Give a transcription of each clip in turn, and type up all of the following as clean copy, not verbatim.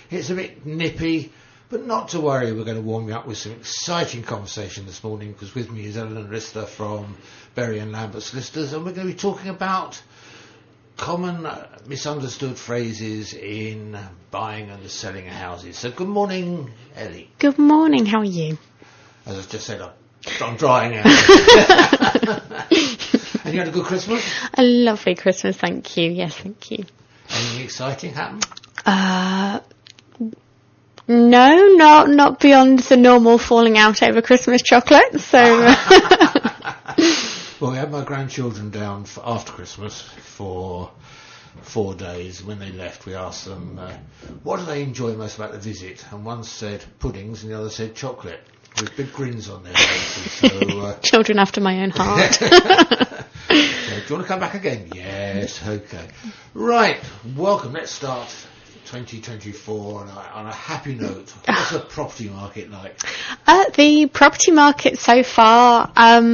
It's a bit nippy, but not to worry. We're going to warm you up with some exciting conversation this morning, because with me is Ellen Rister from Berry and Lambert Solicitors, and we're going to be talking about common misunderstood phrases in buying and selling houses. So good morning, Ellie. Good morning, how are you? As I just said, I'm drying out. And you had a good Christmas? A lovely Christmas, thank you. Yes, thank you. Anything exciting happened? No, not beyond the normal falling out over Christmas chocolate. So, well, we had my grandchildren down after Christmas for 4 days. When they left, we asked them, what do they enjoy most about the visit? And one said puddings and the other said chocolate, with big grins on their faces. So, children after my own heart. So, do you want to come back again? Yes, okay. Right, welcome. Let's start 2024 on a happy note. What's the property market like? The property market so far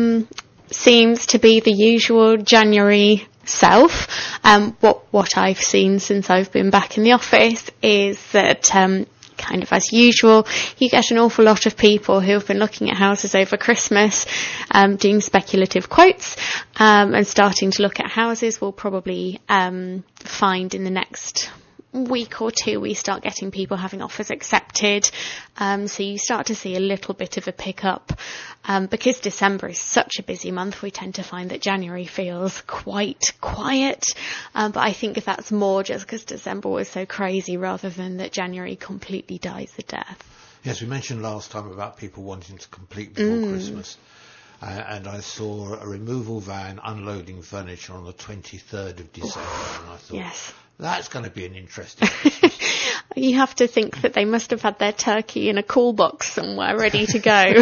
seems to be the usual January self. What I've seen since I've been back in the office is that kind of as usual, you get an awful lot of people who have been looking at houses over Christmas, doing speculative quotes, and starting to look at houses. We'll probably find in the next week or two we start getting people having offers accepted, so you start to see a little bit of a pickup. Because December is such a busy month, we tend to find that January feels quite quiet, but I think that's more just because December was so crazy rather than that January completely dies a death. Yes, we mentioned last time about people wanting to complete before Christmas, and I saw a removal van unloading furniture on the 23rd of December, and I thought, yes, that's going to be an interesting Christmas. You have to think that they must have had their turkey in a cool box somewhere ready to go.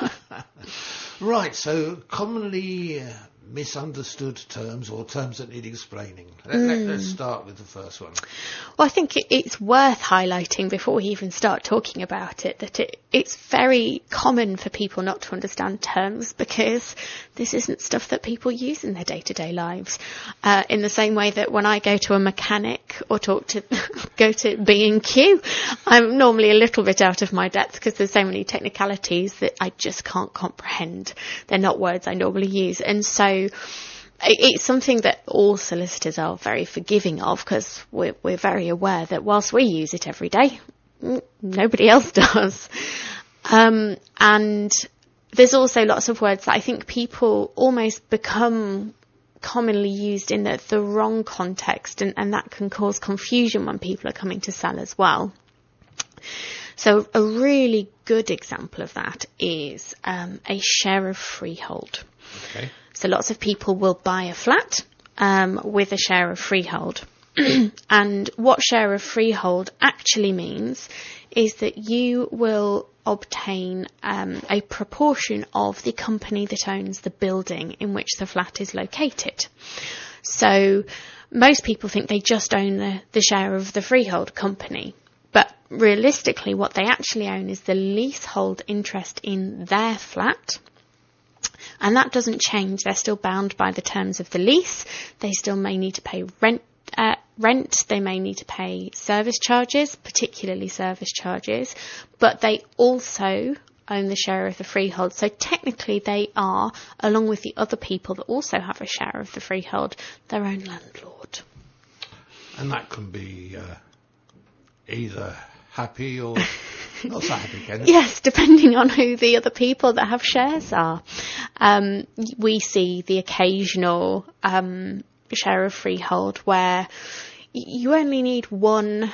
Right, so commonly misunderstood terms, or terms that need explaining. Let's start with the first one. Well, I think it's worth highlighting before we even start talking about it that it's very common for people not to understand terms, because this isn't stuff that people use in their day-to-day lives. In the same way that when I go to a mechanic or go to B&Q, I'm normally a little bit out of my depth because there's so many technicalities that I just can't comprehend. They're not words I normally use. And so it's something that all solicitors are very forgiving of, because we're very aware that whilst we use it every day, nobody else does. And there's also lots of words that I think people almost become commonly used in the wrong context, and that can cause confusion when people are coming to sell as well. So a really good example of that is a share of freehold. Okay. So lots of people will buy a flat with a share of freehold. And what share of freehold actually means is that you will obtain a proportion of the company that owns the building in which the flat is located. So most people think they just own the share of the freehold company. But realistically, what they actually own is the leasehold interest in their flat. And that doesn't change. They're still bound by the terms of the lease. They still may need to pay rent. They may need to pay service charges, particularly service charges. But they also own the share of the freehold. So technically they are, along with the other people that also have a share of the freehold, their own landlord. And that can be either happy or not so happy, can it? Yes, depending on who the other people that have shares are. We see the occasional share of freehold where you only need one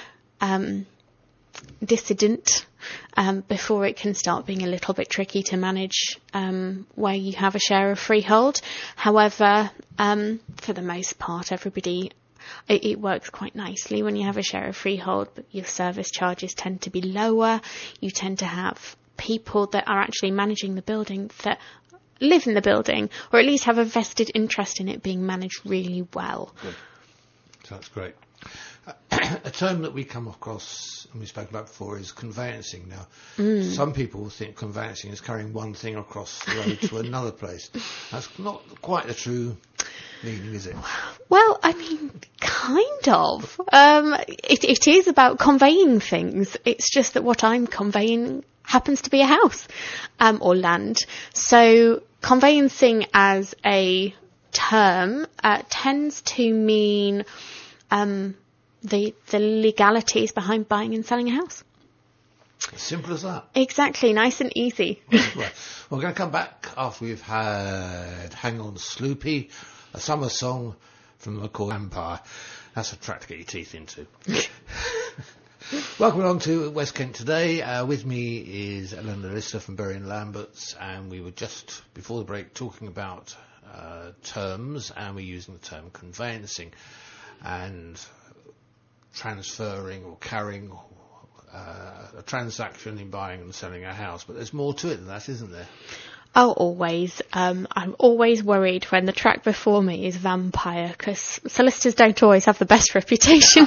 dissident before it can start being a little bit tricky to manage where you have a share of freehold. However, for the most part, everybody, it works quite nicely when you have a share of freehold, but your service charges tend to be lower. You tend to have people that are actually managing the building that live in the building, or at least have a vested interest in it being managed really well. Good. So that's great. A term that we come across, and we spoke about before, is conveyancing. Now, some people think conveyancing is carrying one thing across the road to another place. That's not quite the true meaning, is it? Well, I mean, kind of. It is about conveying things. It's just that what I'm conveying happens to be a house, or land. So conveyancing as a term tends to mean the legalities behind buying and selling a house. Simple as that. Exactly, nice and easy. Right. We're going to come back after we've had Hang On Sloopy, a summer song from the McCoy Empire. That's a track to get your teeth into. Welcome along to West Kent today. With me is Eleanor Lister from Berry and Lamberts, and we were just before the break talking about terms, and we're using the term conveyancing and transferring or carrying a transaction in buying and selling a house. But there's more to it than that, isn't there? Oh, always. I'm always worried when the track before me is vampire, because solicitors don't always have the best reputation.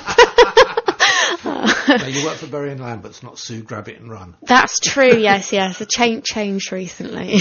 No, you work for Berry and Lamberts, not Sue Grab It and Run. That's true, yes. The changed recently.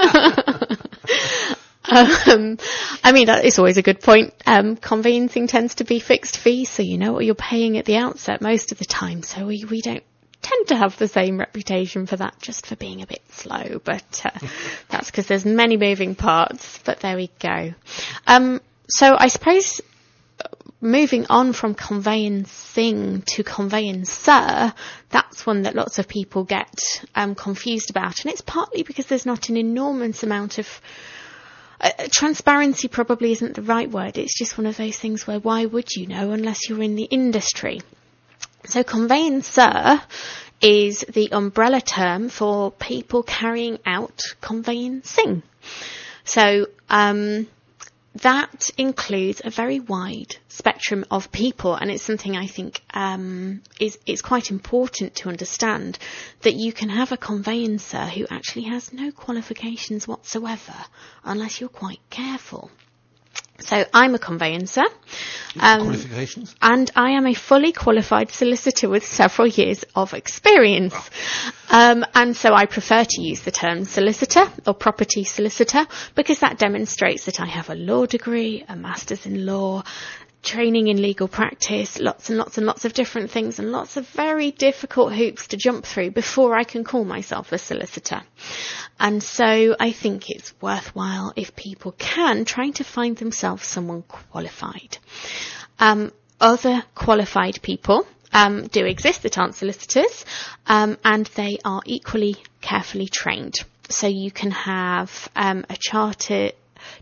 I mean, it's always a good point. Conveyancing tends to be fixed fee, so you know what you're paying at the outset most of the time. So we don't tend to have the same reputation for that, just for being a bit slow. But that's because there's many moving parts. But there we go. So I suppose moving on from conveyancing to conveyancer, that's one that lots of people get confused about. And it's partly because there's not an enormous amount of transparency probably isn't the right word. It's just one of those things where why would you know unless you're in the industry? So conveyancer is the umbrella term for people carrying out conveyancing. So that includes a very wide spectrum of people, and it's something I think is quite important to understand, that you can have a conveyancer who actually has no qualifications whatsoever unless you're quite careful. So I'm a conveyancer. Qualifications? And I am a fully qualified solicitor with several years of experience. And so I prefer to use the term solicitor or property solicitor because that demonstrates that I have a law degree, a master's in law, training in legal practice, lots and lots and lots of different things, and lots of very difficult hoops to jump through before I can call myself a solicitor. And so I think it's worthwhile, if people can, trying to find themselves someone qualified. Other qualified people do exist that aren't solicitors, and they are equally carefully trained. So you can have a chartered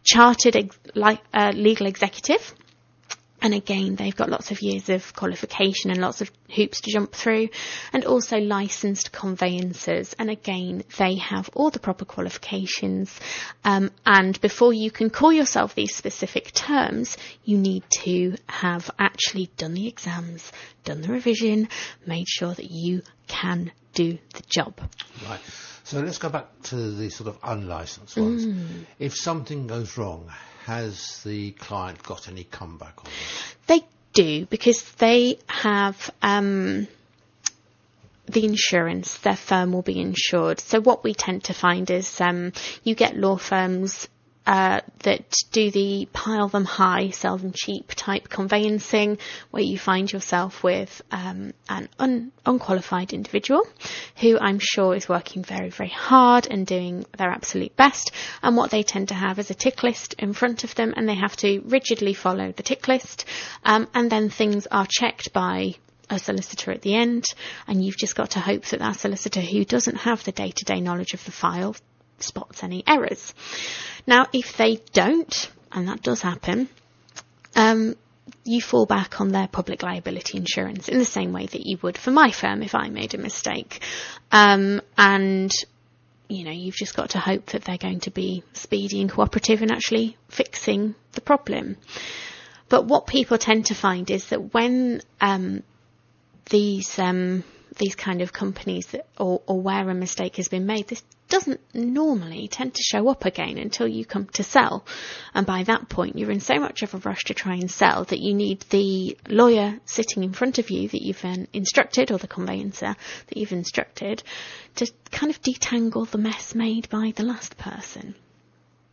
legal executive. And again, they've got lots of years of qualification and lots of hoops to jump through, and also licensed conveyancers. And again, they have all the proper qualifications. And before you can call yourself these specific terms, you need to have actually done the exams, done the revision, made sure that you can do the job. Right. So let's go back to the sort of unlicensed ones. If something goes wrong, has the client got any comeback on this? They do, because they have the insurance. Their firm will be insured. So what we tend to find is you get law firms that do the pile them high, sell them cheap type conveyancing, where you find yourself with an unqualified individual who I'm sure is working very, very hard and doing their absolute best. And what they tend to have is a tick list in front of them, and they have to rigidly follow the tick list. And then things are checked by a solicitor at the end, and you've just got to hope that that solicitor, who doesn't have the day-to-day knowledge of the file, spots any errors. Now, if they don't, and that does happen, you fall back on their public liability insurance in the same way that you would for my firm if I made a mistake. And, you know, you've just got to hope that they're going to be speedy and cooperative in actually fixing the problem. But what people tend to find is that when these kind of companies or where a mistake has been made, this doesn't normally tend to show up again until you come to sell. And by that point, you're in so much of a rush to try and sell that you need the lawyer sitting in front of you that you've instructed, or the conveyancer that you've instructed, to kind of detangle the mess made by the last person.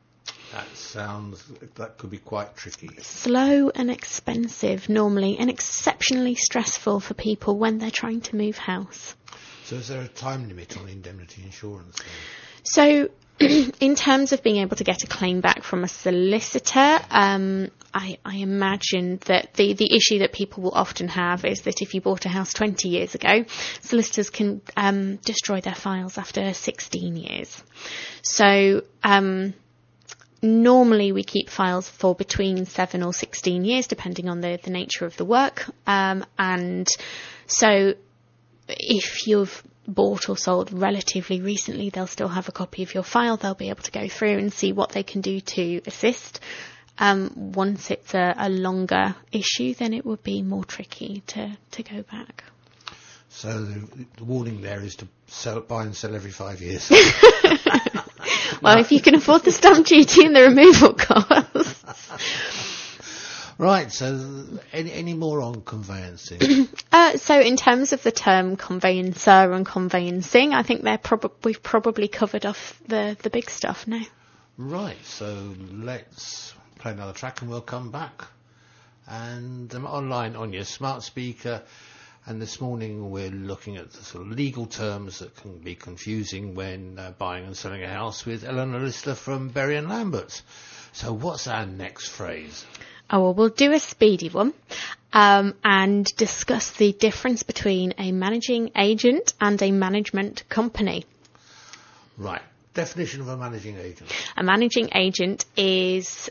That could be quite tricky. Slow and expensive normally, and exceptionally stressful for people when they're trying to move house. So is there a time limit on indemnity insurance then? So in terms of being able to get a claim back from a solicitor, I imagine that the issue that people will often have is that if you bought a house 20 years ago, solicitors can destroy their files after 16 years. So normally we keep files for between 7 or 16 years, depending on the nature of the work. And so if you've bought or sold relatively recently, they'll still have a copy of your file. They'll be able to go through and see what they can do to assist. Once it's a longer issue, then it would be more tricky to go back. So the warning there is to buy and sell every 5 years. Well, if you can afford the stamp duty and the removal costs. Right, so any more on conveyancing? So in terms of the term conveyancer and conveyancing, I think we've probably covered off the big stuff now. Right, so let's play another track and we'll come back. And online on your smart speaker. And this morning we're looking at the sort of legal terms that can be confusing when buying and selling a house with Eleanor Lister from Berry and Lambert. So what's our next phrase? Oh, well, we'll do a speedy one and discuss the difference between a managing agent and a management company. Right. Definition of a managing agent. A managing agent is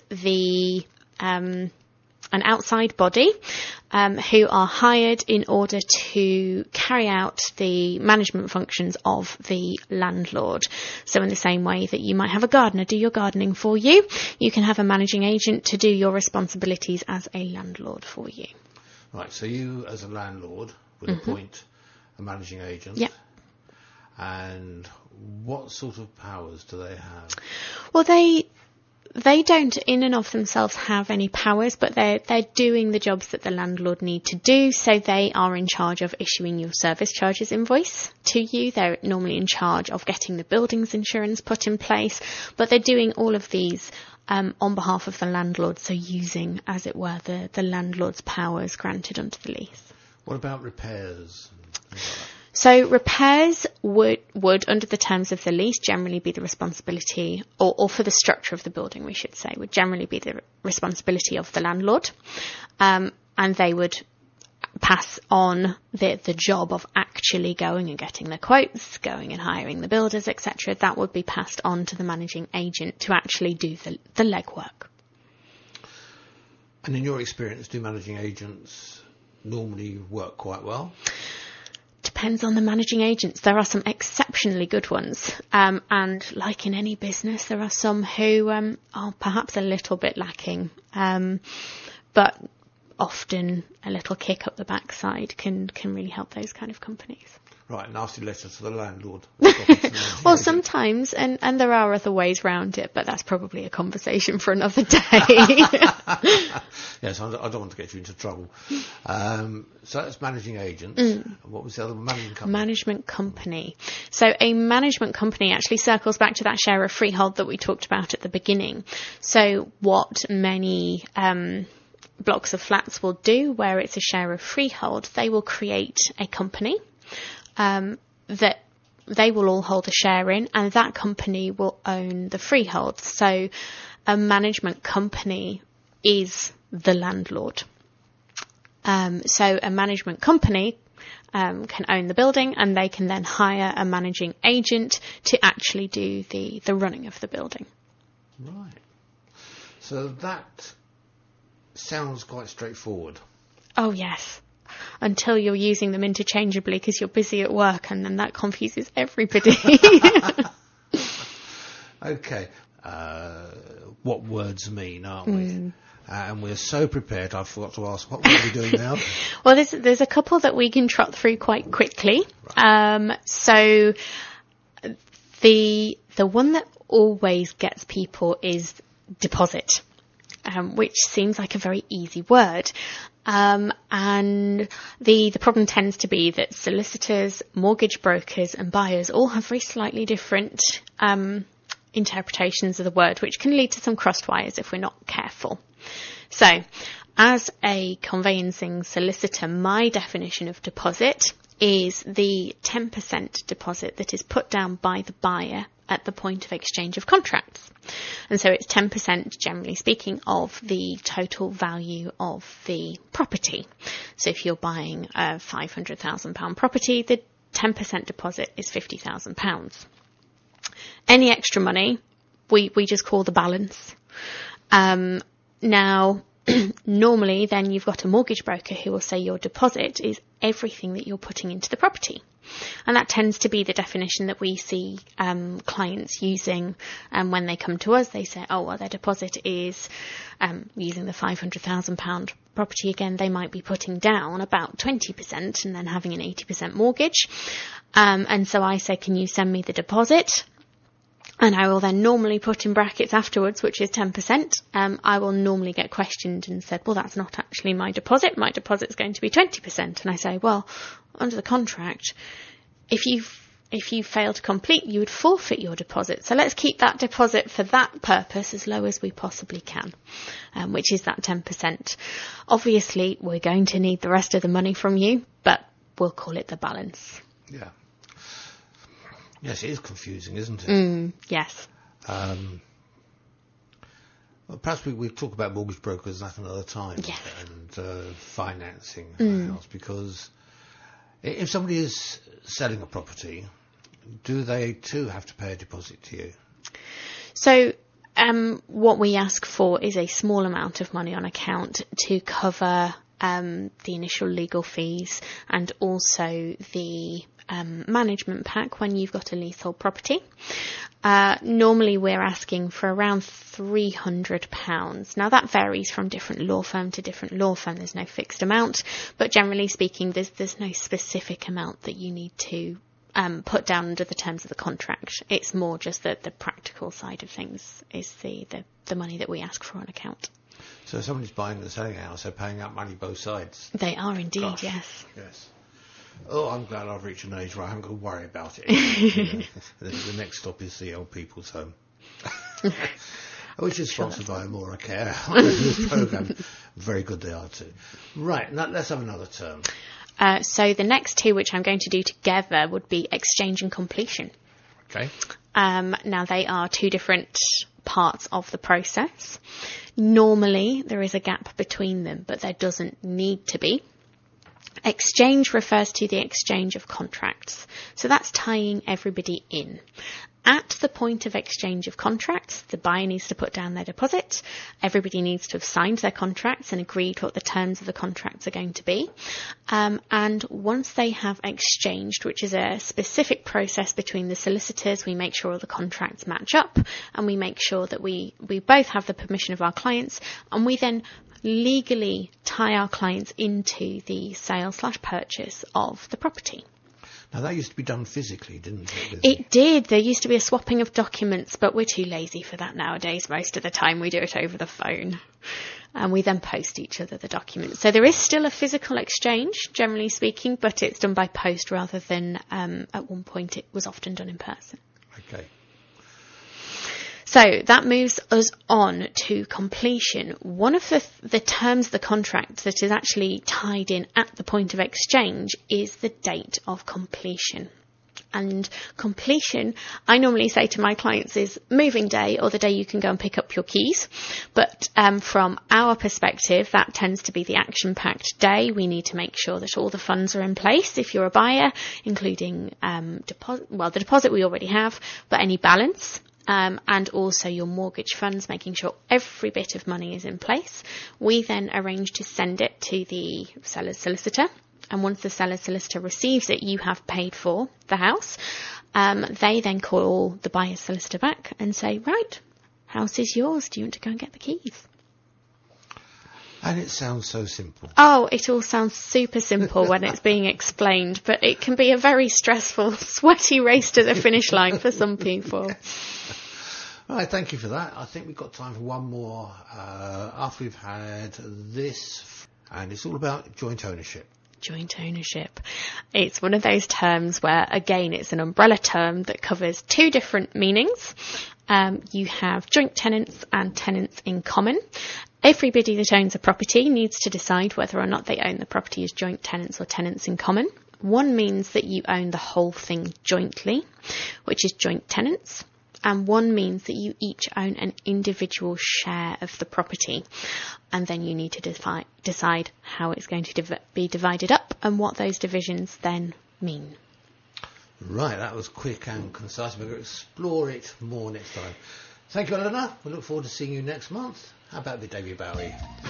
an outside body who are hired in order to carry out the management functions of the landlord. So in the same way that you might have a gardener do your gardening for you, you can have a managing agent to do your responsibilities as a landlord for you. Right, so you as a landlord would appoint a managing agent. Yep. And what sort of powers do they have? Well, they don't in and of themselves have any powers, but they're doing the jobs that the landlord need to do. So they are in charge of issuing your service charges invoice to you. They're normally in charge of getting the buildings insurance put in place, but they're doing all of these on behalf of the landlord. So using, as it were, the landlord's powers granted under the lease. What about repairs? So repairs would, under the terms of the lease, generally be the responsibility, or for the structure of the building, we should say, would generally be the responsibility of the landlord. And they would pass on the job of actually going and getting the quotes, going and hiring the builders, etc. That would be passed on to the managing agent to actually do the legwork. And in your experience, do managing agents normally work quite well? Depends on the managing agents. There are some exceptionally good ones. And like in any business, there are some who are perhaps a little bit lacking. But often a little kick up the backside can really help those kind of companies. Right, nasty letter to the landlord. Well, sometimes, and there are other ways round it, but that's probably a conversation for another day. Yes, I don't want to get you into trouble. So that's managing agents. What was the other managing company? Management company. So a management company actually circles back to that share of freehold that we talked about at the beginning. So what many blocks of flats will do, where it's a share of freehold, they will create a company that they will all hold a share in, and that company will own the freehold. So a management company is the landlord. So a management company can own the building, and they can then hire a managing agent to actually do the running of the building. Right. So that sounds quite straightforward. Oh, yes. Until you're using them interchangeably because you're busy at work, and then that confuses everybody. Okay. What words mean, aren't we? And we're so prepared, I forgot to ask, what are we doing now? Well, there's a couple that we can trot through quite quickly. Right. So the one that always gets people is deposit, which seems like a very easy word. And the problem tends to be that solicitors, mortgage brokers and buyers all have very slightly different interpretations of the word, which can lead to some crosswires if we're not careful. So, as a conveyancing solicitor, my definition of deposit is the 10% deposit that is put down by the buyer at the point of exchange of contracts. And so it's 10%, generally speaking, of the total value of the property. So if you're buying a £500,000 property, the 10% deposit is £50,000. Any extra money, we just call the balance. Now, normally then you've got a mortgage broker who will say your deposit is everything that you're putting into the property. And that tends to be the definition that we see clients using when they come to us. They say, oh, well, their deposit is, using the £500,000 property again, they might be putting down about 20% and then having an 80% mortgage. And so I say, can you send me the deposit? And I will then normally put in brackets afterwards, which is 10%. I will normally get questioned and said, well, that's not actually my deposit. My deposit is going to be 20%. And I say, well, under the contract, if you fail to complete, you would forfeit your deposit. So let's keep that deposit for that purpose as low as we possibly can, which is that 10%. Obviously, we're going to need the rest of the money from you, but we'll call it the balance. Yeah. Yes, it is confusing, isn't it? Yes. Well, perhaps we'll talk about mortgage brokers at another time. Yes. And financing a house, because if somebody is selling a property, do they too have to pay a deposit to you? So what we ask for is a small amount of money on account to cover the initial legal fees and also the management pack when you've got a leasehold property. Normally we're asking for around £300. Now that varies from different law firm to different law firm. There's no fixed amount, but generally speaking, there's no specific amount that you need to put down under the terms of the contract. It's more just the practical side of things is the money that we ask for on account. So if somebody's buying and selling a house, they're paying out money both sides. They are indeed. Gosh. Yes. Oh, I'm glad I've reached an age where I haven't got to worry about it. The next stop is the old people's home, which is sponsored by Amora Care program. Very good they are too. Right, now let's have another term. So the next two, which I'm going to do together, would be exchange and completion. Okay. Now they are two different parts of the process. Normally there is a gap between them, but there doesn't need to be. Exchange refers to the exchange of contracts. So that's tying everybody in. At the point of exchange of contracts, the buyer needs to put down their deposit. Everybody needs to have signed their contracts and agreed what the terms of the contracts are going to be. And once they have exchanged, which is a specific process between the solicitors, we make sure all the contracts match up and we make sure that we both have the permission of our clients, and we then legally tie our clients into the sale/purchase of the property. Now that used to be done physically, didn't it? It did. There used to be a swapping of documents, but we're too lazy for that nowadays. Most of the time we do it over the phone and we then post each other the documents. So there is still a physical exchange, generally speaking, but it's done by post rather than at one point it was often done in person. Okay. So that moves us on to completion. One of the terms of the contract that is actually tied in at the point of exchange is the date of completion. And completion, I normally say to my clients, is moving day or the day you can go and pick up your keys. But from our perspective, that tends to be the action-packed day. We need to make sure that all the funds are in place if you're a buyer, including the deposit we already have, but any balance. And also your mortgage funds, making sure every bit of money is in place. We then arrange to send it to the seller's solicitor. And once the seller's solicitor receives it, you have paid for the house. They then call the buyer's solicitor back and say, right, house is yours. Do you want to go and get the keys? And it sounds so simple. Oh, it all sounds super simple when it's being explained, but it can be a very stressful, sweaty race to the finish line for some people. Right, thank you for that. I think we've got time for one more after we've had this, and it's all about joint ownership. Joint ownership. It's one of those terms where, again, it's an umbrella term that covers two different meanings. You have joint tenants and tenants in common. Everybody that owns a property needs to decide whether or not they own the property as joint tenants or tenants in common. One means that you own the whole thing jointly, which is joint tenants. And one means that you each own an individual share of the property. And then you need to decide how it's going to be divided up and what those divisions then mean. Right, that was quick and concise. We're going to explore it more next time. Thank you, Eleanor. We look forward to seeing you next month. How about the David Bowie?